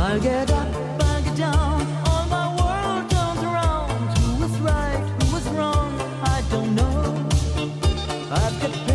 I'll get up, I'll get down, all my world turns around. Who was right, who was wrong, I don't know. I've got